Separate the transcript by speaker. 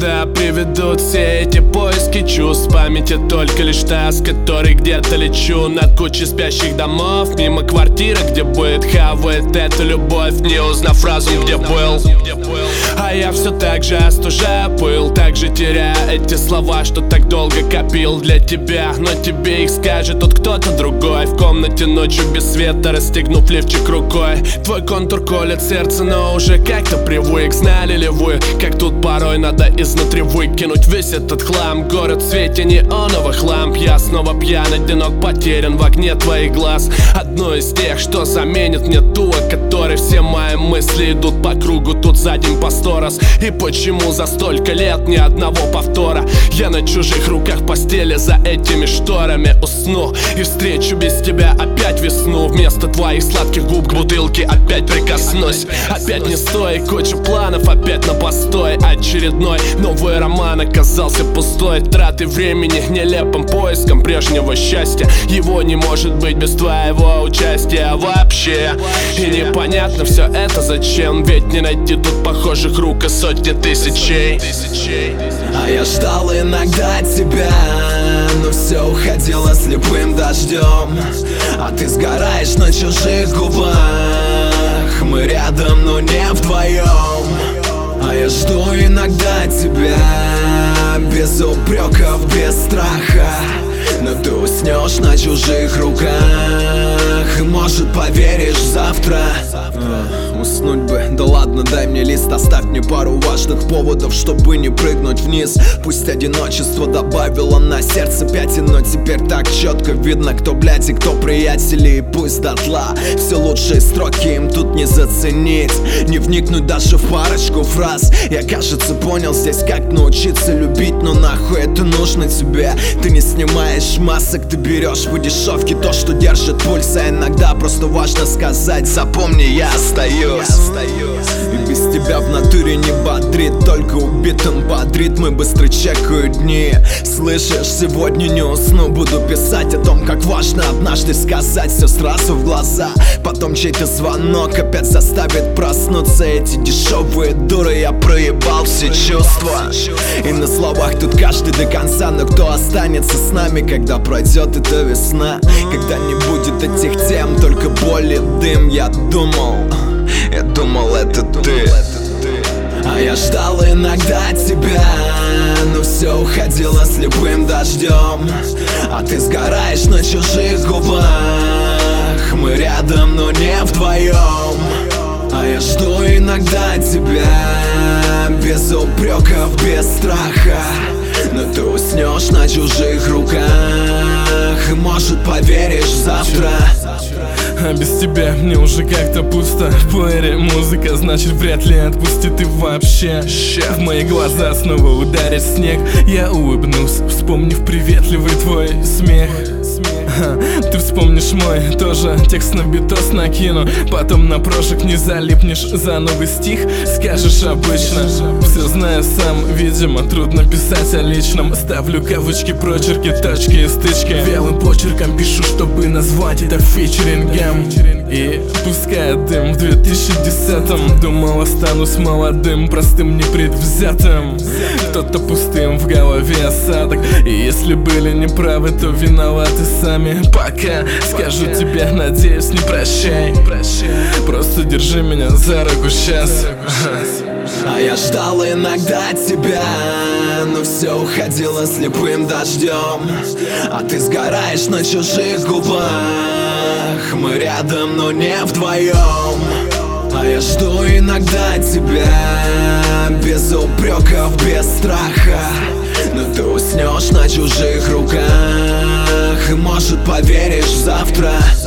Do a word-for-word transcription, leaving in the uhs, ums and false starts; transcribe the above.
Speaker 1: куда приведут все эти поиски чувств? В памяти только лишь та, с которой где-то лечу над кучей спящих домов, мимо квартиры, где будет хавает эту любовь, не узнав разум, где был. А я все так же остужаю пыл, так же теряя эти слова, что так долго копил для тебя. Но тебе их скажет тот кто-то другой, в комнате ночью без света, расстегнув лифчик рукой. Твой контур колет сердце, но уже как-то привык. Знали ли вы, как тут порой надо изнутри выкинуть весь этот хлам? Город в свете неоновых ламп, я снова пьян, одинок, потерян в огне твоих глаз. Одно из тех, что заменит мне ту, о которой все мои мысли идут по кругу тут за день по сто раз. И почему за столько лет ни одного повтора? Я на чужих руках постели за этими шторами усну и встречу без тебя опять весну. Вместо твоих сладких губ к бутылке опять прикоснусь. Опять не стой, куча планов опять на постой. Очередной новый роман оказался пустой траты времени, нелепым поиском прежнего счастья. Его не может быть без твоего участия вообще. И непонятно все это зачем, ведь не найти тут похожих рук и сотни тысячей.
Speaker 2: А я ждал иногда тебя, но все уходило слепым дождем. А ты сгораешь на чужих губах, мы рядом, но не вдвоем. А я жду иногда тебя, без упреков, без страха. Но ты уснешь на чужих руках, и может поверишь завтра. а, Уснуть бы, да ладно, дай мне лист, оставь мне пару важных поводов, чтобы не прыгнуть вниз. Пусть одиночество добавило на сердце пятен, но теперь так четко видно, кто блядь и кто приятели. И пусть дотла все лучшие строки им тут не заценить, не вникнуть даже в парочку фраз. Я, кажется, понял здесь, как научиться любить, но нахуй это нужно тебе? Ты не снимаешь масок, ты берешь в дешевке то, что держит пульс. А иногда просто важно сказать: запомни, я остаюсь. И без тебя в натуре не бодрит, только убитым бодрит. Мы быстро чекают дни. Слышишь, сегодня не усну, буду писать о том, как важно однажды сказать все сразу в глаза. Потом чей-то звонок опять заставит проснуться. Эти дешевые дуры, я проебал все чувства. И на словах тут каждый до конца, но кто останется с нами, когда пройдет эта весна? Когда не будет этих тем, только боль и дым. Я думал, я думал, это ты. А я ждал иногда тебя, но все уходило слепым дождем. А ты сгораешь на чужих губах, мы рядом, но не вдвоем. А я жду иногда тебя, без упреков, без страха. Но ты уснешь на чужих руках, и может поверишь завтра.
Speaker 3: А без тебя мне уже как-то пусто. В плеере музыка, значит вряд ли отпустит и вообще. В мои глаза снова ударит снег. Я улыбнусь, вспомнив приветливый твой смех. Ты вспомнишь мой тоже текст на битос накину. Потом на прошек не залипнешь за новый стих. Скажешь обычно, все знаю сам. Видимо, трудно писать о личном. Ставлю кавычки, прочерки, точки и стычки. Белым почерком пишу, чтобы назвать это фичерингом. И пускай дым в две тысячи десятом. Думал, останусь молодым, простым, непредвзятым. Кто-то пустым, в голове осадок. И если были неправы, то виноваты сами. Пока скажу тебе, надеюсь, не прощай. Просто держи меня за руку сейчас.
Speaker 2: А я ждал иногда тебя, но все уходило слепым дождем. А ты сгораешь на чужих губах, мы рядом, но не вдвоем. А я жду иногда тебя, без упреков, без страха. Но ты уснешь на чужих руках, и может поверишь завтра.